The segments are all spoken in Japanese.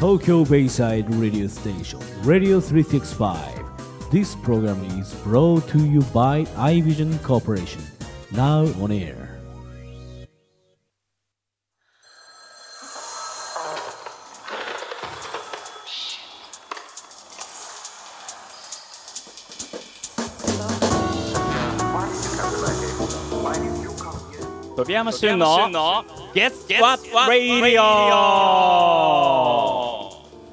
Tokyo Bayside Radio Station, Radio 365. This program is brought to you by iVision Corporation. Now on air. 飛山俊の Guess What Radio。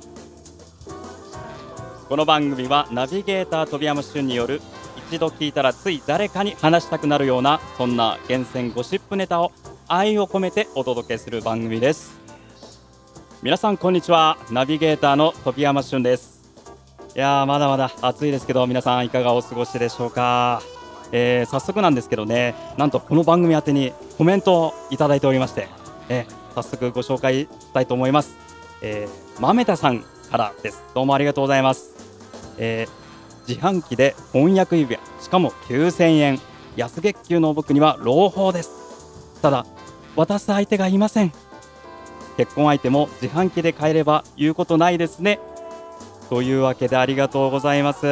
この番組はナビゲーター飛山俊による一度聞いたらつい誰かに話したくなるようなそんな厳選ゴシップネタを愛を込めてお届けする番組です。皆さんこんにちは、ナビゲーターの飛山俊です。いやーまだまだ暑いですけど、皆さんいかがお過ごしでしょうか。早速なんですけどね、なんとこの番組宛てにコメントをいただいておりまして、早速ご紹介したいと思います。まめたさんからです。どうもありがとうございます。自販機で翻訳指輪、しかも9000円、安月給の僕には朗報です。ただ渡す相手がいません。結婚相手も自販機で買えれば言うことないですね。というわけでありがとうございます。い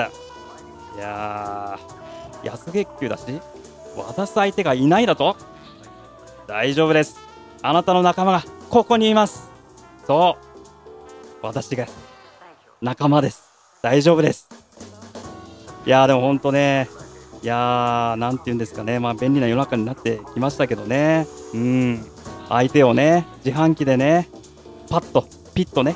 やー安月給だし渡す相手がいないだと。大丈夫です。あなたの仲間がここにいます。そう私が仲間です。大丈夫です。いやーでもほんとね、いやーなんて言うんですかね、便利な世の中になってきましたけどね。相手をね自販機でねパッとピッとね、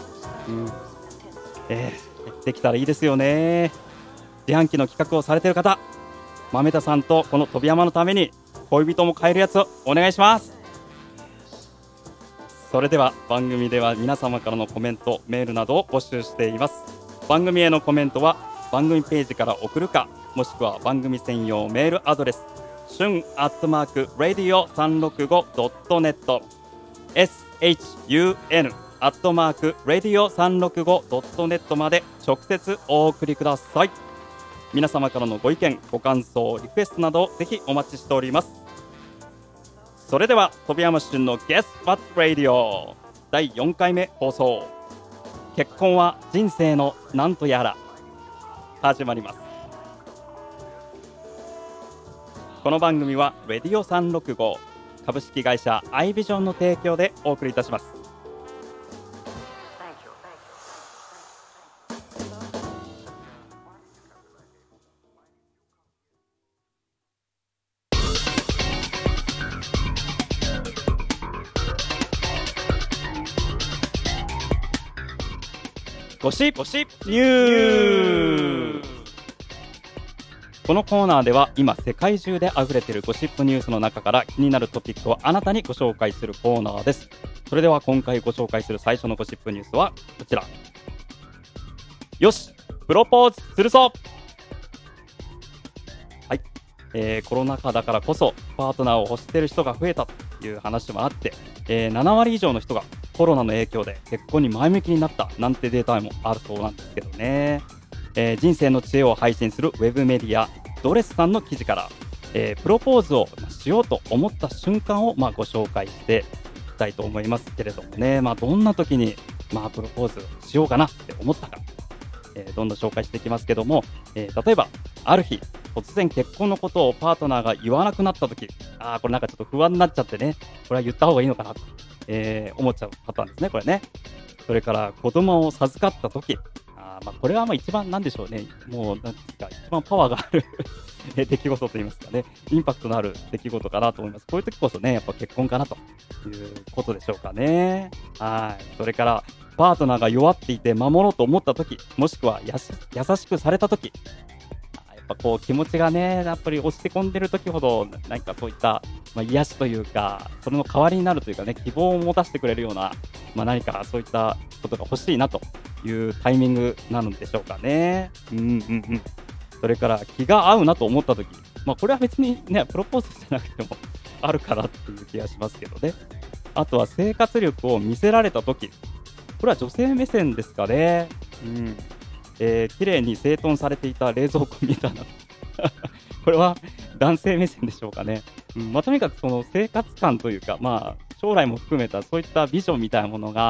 できたらいいですよね。自販機の企画をされている方、まめたさんとこの飛山のために恋人も買えるやつをお願いします。それでは番組では皆様からのコメント、メールなどを募集しています。番組へのコメントは番組ページから送るか、もしくは番組専用メールアドレスshun@radio365.net shun@radio365.net まで直接お送りください。皆様からのご意見、ご感想、リクエストなどぜひお待ちしております。それでは飛山俊の Guess What Radio 第4回目放送、結婚は人生のなんとやら、始まります。この番組はレディオ365株式会社アイビジョンの提供でお送りいたします。ゴシップニュース。このコーナーでは今世界中で溢れているゴシップニュースの中から気になるトピックをあなたにご紹介するコーナーです。それでは今回ご紹介する最初のゴシップニュースはこちら。よしプロポーズするぞ。はい、コロナ禍だからこそパートナーを欲している人が増えたという話もあって、7割以上の人がコロナの影響で結婚に前向きになったなんてデータもあるそうなんですけどね。人生の知恵を配信するウェブメディアドレスさんの記事から、プロポーズをしようと思った瞬間をご紹介していきたいと思いますけれどもね。どんな時にプロポーズしようかなって思ったか、どんどん紹介していきますけども、例えばある日突然結婚のことをパートナーが言わなくなった時、これなんかちょっと不安になっちゃってね、これは言った方がいいのかなと、思っちゃうパターンですね、これね。それから子供を授かった時、これは一番なんでしょうね、もうなんですか、一番パワーがある出来事といいますかね、インパクトのある出来事かなと思います。こういう時こそね、やっぱ結婚かなということでしょうかね。それからパートナーが弱っていて守ろうと思った時、もしくは優しくされた時、やっぱこう気持ちがね、やっぱり落ちて込んでる時ほど何かそういった、癒しというか、それの代わりになるというかね、希望を持たせてくれるような、何かそういったことが欲しいなというタイミングなのでしょうかね。それから気が合うなと思った時、これは別にねプロポーズじゃなくてもあるかなっていう気がしますけどね。あとは生活力を見せられた時、これは女性目線ですかね。綺麗に整頓されていた冷蔵庫みたいなこれは男性目線でしょうかね。とにかくその生活感というか、将来も含めたそういったビジョンみたいなものが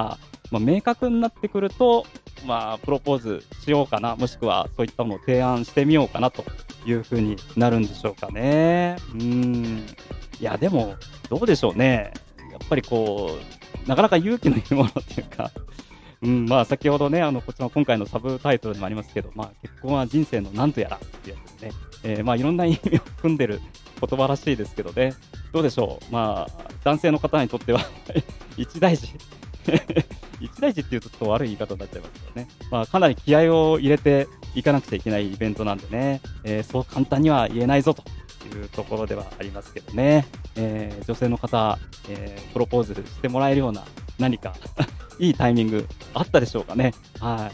明確になってくると、プロポーズしようかな、もしくはそういったものを提案してみようかなという風になるんでしょうかね。いや、でも、どうでしょうね。やっぱりなかなか勇気のいるものっていうか、先ほどね、こちら今回のサブタイトルでもありますけど、結婚は人生のなんとやらっていうやつですね。いろんな意味を含んでる言葉らしいですけどね。どうでしょう。男性の方にとっては一大事一大事っていうとちょっと悪い言い方になっちゃいますけどね。かなり気合を入れていかなくちゃいけないイベントなんでね、そう簡単には言えないぞというところではありますけどね。女性の方、プロポーズしてもらえるような何かいいタイミングあったでしょうかね。はい。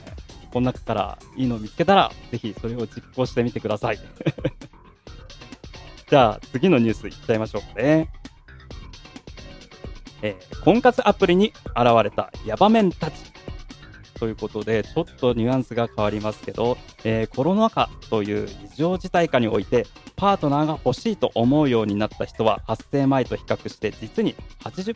この中からいいのを見つけたら、ぜひそれを実行してみてください。じゃあ、次のニュースいっちゃいましょうかね。婚活アプリに現れたヤバメンたち。ということで、ちょっとニュアンスが変わりますけど、コロナ禍という異常事態下において、パートナーが欲しいと思うようになった人は、発生前と比較して実に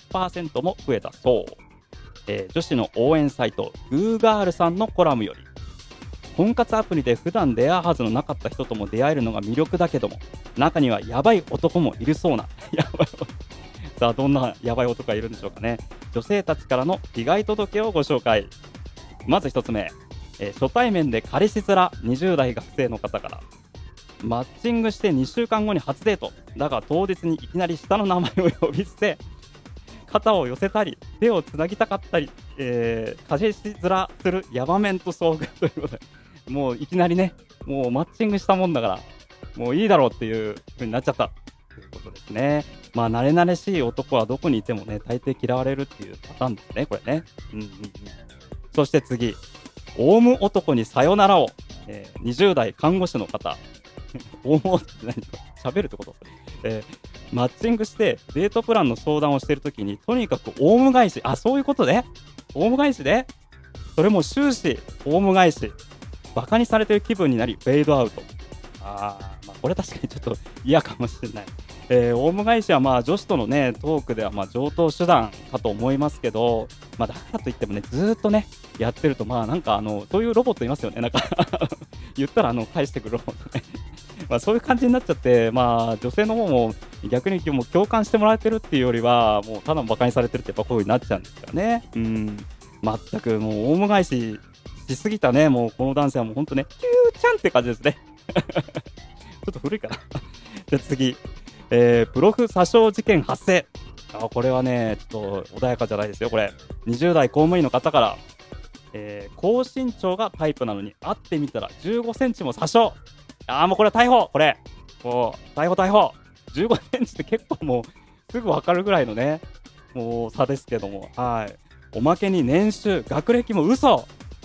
80% も増えたそう。女子の応援サイト、グーガールさんのコラムより、婚活アプリで普段出会うはずのなかった人とも出会えるのが魅力だけども、中にはヤバい男もいるそうな。さあ、どんなヤバい男がいるんでしょうかね。女性たちからの被害届をご紹介。まず一つ目、初対面で彼氏面20代学生の方から。マッチングして2週間後に初デート。だが当日にいきなり下の名前を呼び捨て、肩を寄せたり、手をつなぎたかったり、彼氏面するヤバメンと遭遇ということで、もういきなりね、もうマッチングしたもんだから、もういいだろうっていう風になっちゃった。ということですね。慣れ慣れしい男はどこにいてもね、大抵嫌われるっていうパターンですね、これね。そして次、オウム男にさよならを、20代看護師の方。オウムって何喋るってこと、マッチングしてデートプランの相談をしているときに、とにかくオウム返し。そういうことでオウム返しでそれも終始、オウム返し。バカにされてる気分になり、フェードアウト。これ確かにちょっと嫌かもしれない。オウム返しは女子とのね、トークでは上等手段かと思いますけど、だからといってもね、ずーっとね、やってると、そういうロボットいますよね。言ったら返してくるロボットね。そういう感じになっちゃって、女性の方も逆にもう共感してもらえてるっていうよりは、もうただバカにされてるってやっぱこういう風になっちゃうんですからね。全くもうオウム返ししすぎたね、もうこの男性はもうほんとね、キューちゃんって感じですね。ちょっと古いかな。じゃ次、プロフ詐称事件発生。これはね、ちょっと穏やかじゃないですよ、これ。20代公務員の方から、高身長がタイプなのに会ってみたら15センチも詐称。もうこれは逮捕、これ。もう、逮捕。15センチって結構もう、すぐわかるぐらいのね、もう差ですけども。はい。おまけに年収、学歴も嘘。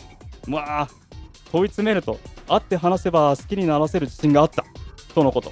問い詰めると、会って話せば好きにならせる自信があった。とのこと。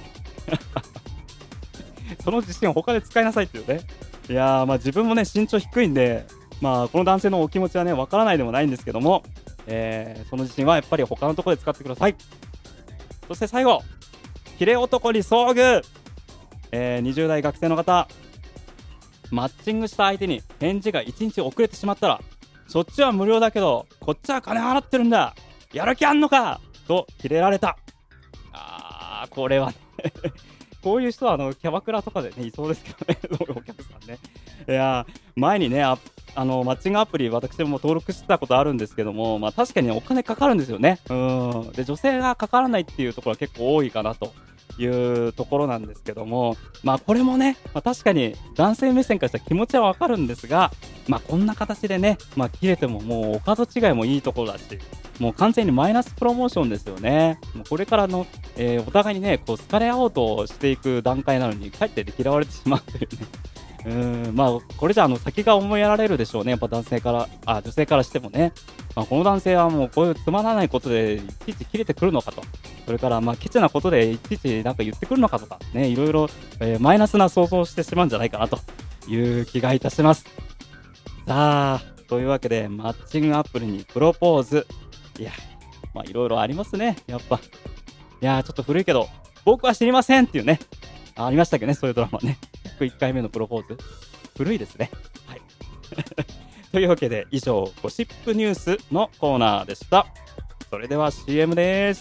その自信を他で使いなさいっていうね。いやー、自分もね、身長低いんで、この男性のお気持ちはね、わからないでもないんですけども、その自信はやっぱり他のところで使ってください。そして最後、キレ男に遭遇。20代学生の方、マッチングした相手に返事が1日遅れてしまったら、そっちは無料だけど、こっちは金払ってるんだ。やる気あんのかとキレられた。これはね、こういう人はキャバクラとかでね、いそうですけどね、お客さんね。いや前にね、マッチングアプリ、私も登録してたことあるんですけども、確かにお金かかるんですよね。で、女性がかからないっていうところは結構多いかなというところなんですけども、これもね、確かに男性目線からしたら気持ちはわかるんですが、こんな形でね、切れてももうお門違いもいいところだし、もう完全にマイナスプロモーションですよね。もうこれからの、お互いにね、好かれ合おうとしていく段階なのに、かえって嫌われてしまうというね。これじゃ先が思いやられるでしょうね。やっぱ女性からしてもね。この男性はもうこういうつまらないことでいちいち切れてくるのかと。それからケチなことでいちいちなんか言ってくるのかとかね、いろいろ、マイナスな想像をしてしまうんじゃないかなという気がいたします。さあ、というわけでマッチングアプリにプロポーズ。いや、いろいろありますね。やっぱ。いや、ちょっと古いけど、僕は知りませんっていうね。ありましたっけね、そういうドラマね。101回目のプロポーズ。古いですね。はい。 というわけで以上ゴシップニュースのコーナーでした。それでは CM です。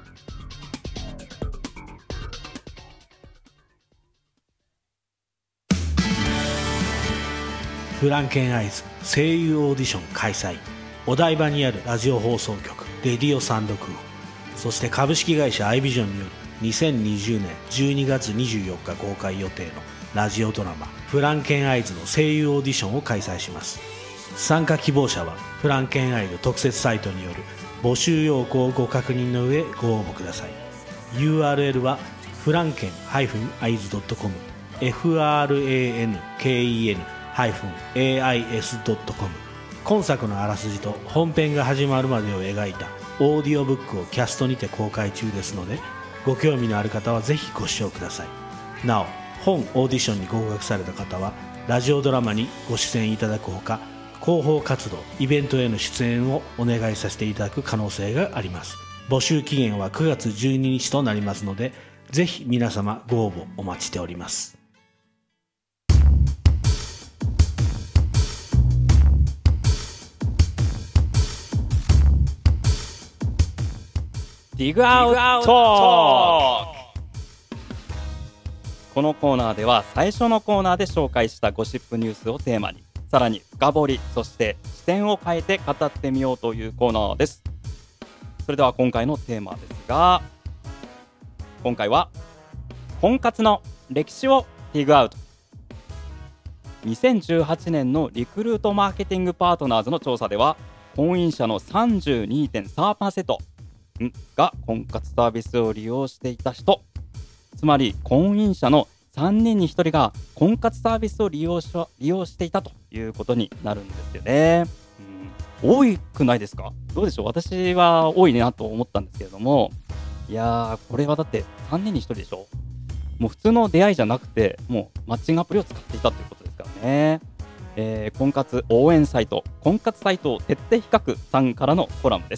フランケンアイズ声優オーディション開催。お台場にあるラジオ放送局レディオ365、そして株式会社アイビジョンによる2020年12月24日公開予定のラジオドラマフランケンアイズの声優オーディションを開催します。参加希望者はフランケンアイズ特設サイトによる募集要項をご確認の上ご応募ください。 URL はフランケン-aiz.com FRANKEN-AIS.com。 今作のあらすじと本編が始まるまでを描いたオーディオブックをキャストにて公開中ですので、ご興味のある方はぜひご視聴ください。なお、本オーディションに合格された方はラジオドラマにご出演いただくほか、広報活動イベントへの出演をお願いさせていただく可能性があります。募集期限は9月12日となりますので、ぜひ皆様ご応募お待ちしております。 ディグアウトーク。このコーナーでは最初のコーナーで紹介したゴシップニュースをテーマにさらに深掘り、そして視点を変えて語ってみようというコーナーです。それでは今回のテーマですが、今回は婚活の歴史をディグアウト。2018年のリクルートマーケティングパートナーズの調査では、婚姻者の 32.3% が婚活サービスを利用していた人、つまり婚姻者の3人に1人が婚活サービスを利用していたということになるんですよね。多くないですか？どうでしょう？私は多いなと思ったんですけれども、いやー、これはだって3人に1人でしょ。もう普通の出会いじゃなくて、もうマッチングアプリを使っていたということですからね。婚活応援サイト、婚活サイト徹底比較さんからのコラムです。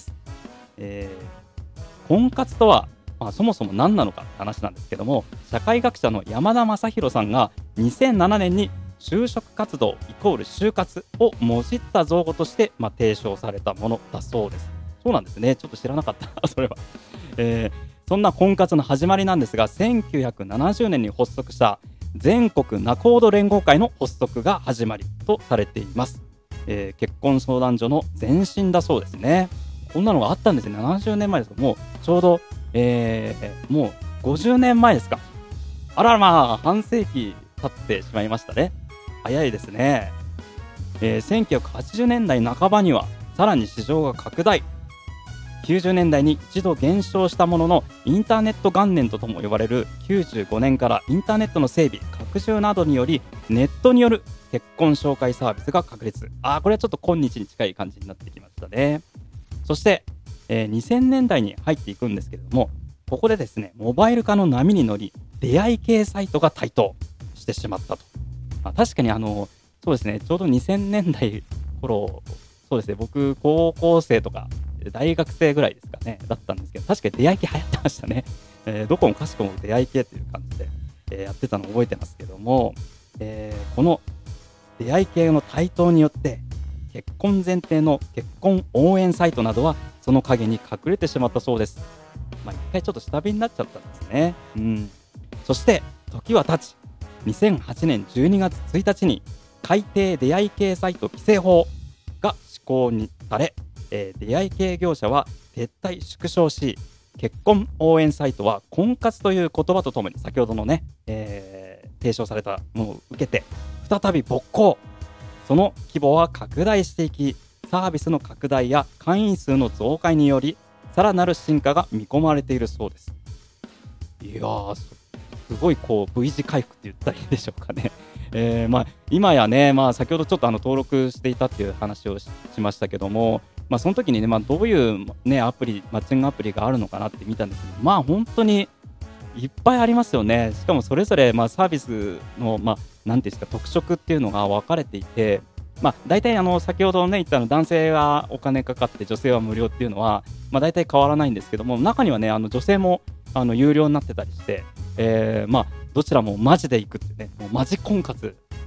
婚活とは、そもそも何なのかって話なんですけども、社会学者の山田正弘さんが2007年に就職活動イコール就活をもじった造語として、提唱されたものだそうです。そうなんですね。ちょっと知らなかったそれは、そんな婚活の始まりなんですが、1970年に発足した全国仲人連合会の発足が始まりとされています。結婚相談所の前身だそうですね。こんなのがあったんですね。70年前ですか。もうちょうど、もう50年前ですか。あらまあ、半世紀経ってしまいましたね。早いですね。1980年代半ばにはさらに市場が拡大。90年代に一度減少したものの、インターネット元年とも呼ばれる95年からインターネットの整備拡充などにより、ネットによる結婚紹介サービスが確立。これはちょっと今日に近い感じになってきましたね。そして、2000年代に入っていくんですけれども、ここでですね、モバイル化の波に乗り、出会い系サイトが台頭してしまったと。確かにそうですね、ちょうど2000年代頃、そうですね、僕高校生とか大学生ぐらいですかね、だったんですけど、確かに出会い系流行ってましたね。どこもかしこも出会い系という感じで、やってたのを覚えてますけども、この出会い系の台頭によって、結婚前提の結婚応援サイトなどはその陰に隠れてしまったそうです。一回ちょっと下火になっちゃったんですね。そして時は経ち、2008年12月1日に改定出会い系サイト規制法が施行にされ、出会い系業者は撤退縮小し、結婚応援サイトは婚活という言葉とともに先ほどのね、提唱されたものを受けて再び勃興。その規模は拡大していき、サービスの拡大や会員数の増加によりさらなる進化が見込まれているそうです。いやー、すごいV 字回復って言ったらいいでしょうかね。今やね、先ほどちょっと登録していたっていう話を しましたけども、その時にね、どういうねアプリ、マッチングアプリがあるのかなって見たんですけど、本当にいっぱいありますよね。しかもそれぞれサービスのなんていうんですか、特色っていうのが分かれていて、大体先ほどね言った男性はお金かかって女性は無料っていうのは大体変わらないんですけども、中にはね女性も有料になってたりして、どちらもマジで行くってね、もうマジ婚活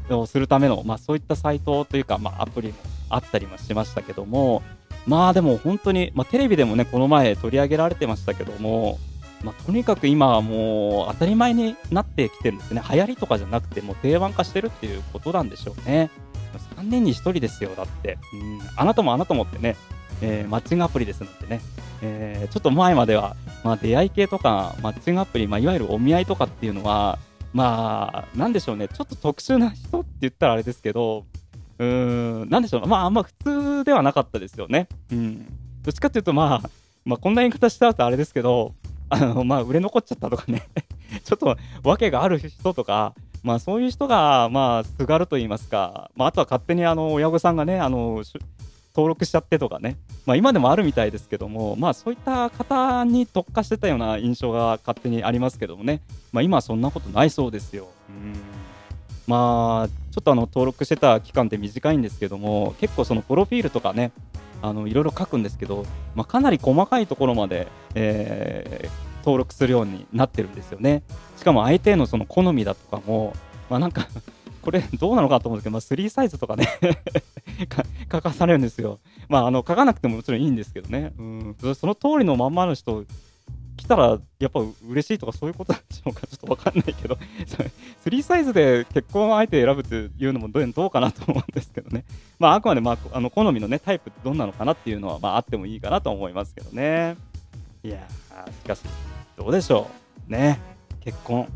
をするための、そういったサイトというか、アプリもあったりもしましたけども、でも本当に、テレビでもね、この前取り上げられてましたけども、とにかく今はもう当たり前になってきてるんですね。流行りとかじゃなくて、もう定番化してるっていうことなんでしょうね。3年に1人ですよ、だって。あなたもってね、マッチングアプリですなんてね、ちょっと前までは、出会い系とかマッチングアプリ、いわゆるお見合いとかっていうのは、なんでしょうね、ちょっと特殊な人って言ったらあれですけど、なんでしょう、あんま普通ではなかったですよね。どっちかっていうと、こんな言い方しちゃうとあれですけど、売れ残っちゃったとかね、ちょっと訳がある人とか、そういう人が、すがると言いますか、あとは勝手に親御さんがね、登録しちゃってとかね、今でもあるみたいですけども、そういった方に特化してたような印象が勝手にありますけどもね、今はそんなことないそうですよ。ちょっと登録してた期間って短いんですけども、結構そのプロフィールとかね、いろいろ書くんですけど、かなり細かいところまで、登録するようになってるんですよね。しかも相手のその好みだとかも、なんかこれどうなのかと思うんですけど、3サイズとかね書かされるんですよ。書かなくてももちろんいいんですけどね。その通りのまんまの人来たらやっぱ嬉しいとかそういうことなんでしょうか、ちょっとわかんないけど3サイズで結婚相手選ぶっていうのもどうかなと思うんですけどね。あくまで好みのねタイプどんなのかなっていうのはあってもいいかなと思いますけどね。いやー、しかしどうでしょうね、結婚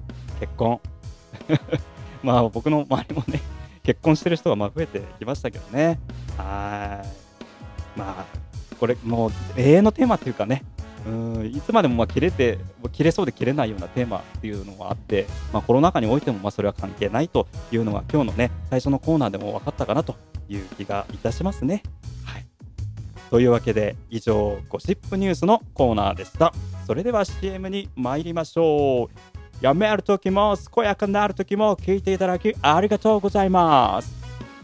僕の周りもね結婚してる人が増えてきましたけどね。これもう永遠のテーマっていうかね、いつまでも切れそうで切れないようなテーマっていうのがあって、コロナ禍においてもそれは関係ないというのが今日のね最初のコーナーでも分かったかなという気がいたしますね。というわけで以上ゴシップニュースのコーナーでした。それでは CM に参りましょう。やめる時も健やかなる時も聞いていただきありがとうございます。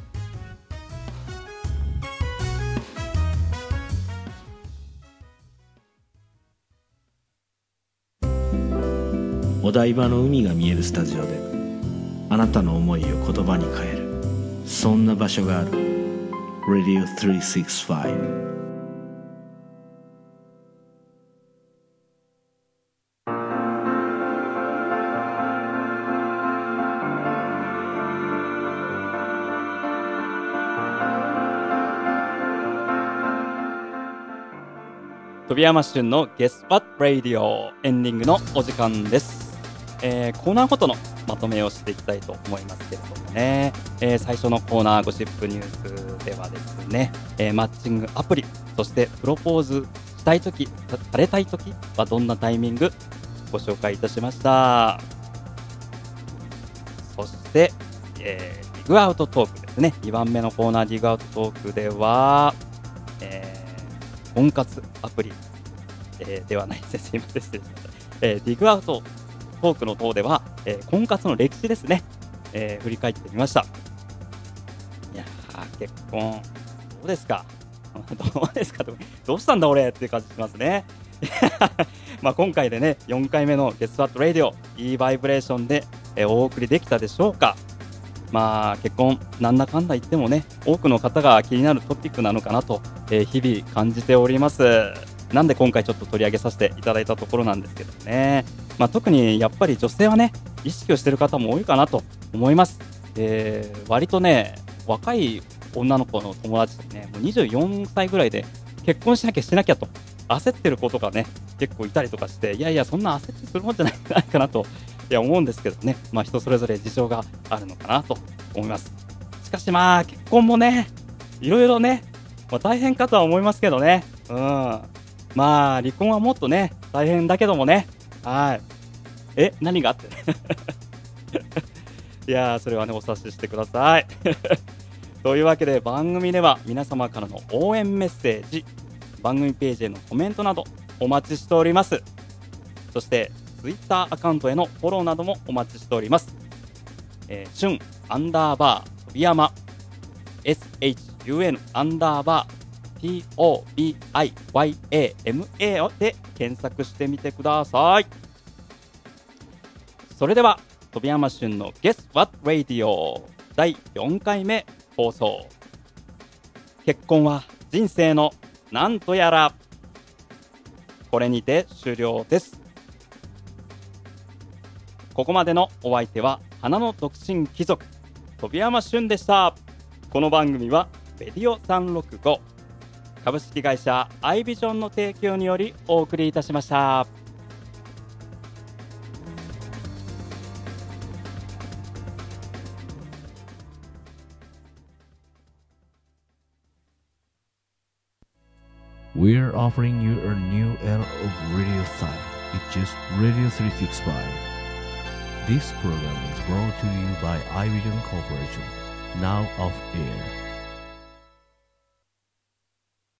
お台場の海が見えるスタジオであなたの思いを言葉に変える、そんな場所がある。 Radio 365。 飛山俊のゲスパッラディオエンディングのお時間です。コーナーごとのまとめをしていきたいと思いますけれどもね、最初のコーナーゴシップニュースではですね、マッチングアプリ、そしてプロポーズしたいとき、されたいときはどんなタイミングご紹介いたしました。そして、ディグアウトトークですね。2番目のコーナーディグアウトトークでは、婚活アプリ、ではないです。すいません、失礼しました。ディグアウトトークの方では、婚活の歴史ですね、振り返ってみました。いやー、結婚どうですかどうですかどうしたんだ俺っていう感じしますね。今回でね4回目のゲストアットラディオいいバイブレーションで、お送りできたでしょうか。結婚なんだかんだ言ってもね多くの方が気になるトピックなのかなと、日々感じております。なんで今回ちょっと取り上げさせていただいたところなんですけどね、特にやっぱり女性はね意識をしている方も多いかなと思います。割とね若い女の子の友達にねもう24歳ぐらいで結婚しなきゃと焦ってる子とかね結構いたりとかして、いやそんな焦ってするもんじゃないかなと思うんですけどね、人それぞれ事情があるのかなと思います。しかし結婚もねいろいろね、大変かとは思いますけどね、離婚はもっとね大変だけどもね、何があっていやそれはねお察ししてくださいというわけで番組では皆様からの応援メッセージ、番組ページへのコメントなどお待ちしております。そしてツイッターアカウントへのフォローなどもお待ちしております。shun _飛山 shun _TOBIYAMA で検索してみてください。それでは飛山俊の Guess What Radio 第4回目放送。結婚は人生のなんとやら。これにて終了です。ここまでのお相手は花の独身貴族飛山俊でした。この番組はレディオ365株式会社アイビジョンの提供によりお送りいたしました。 We're offering you a new era of radio style. It's just Radio 365. This program is brought to you by iVision Corporation. Now off air.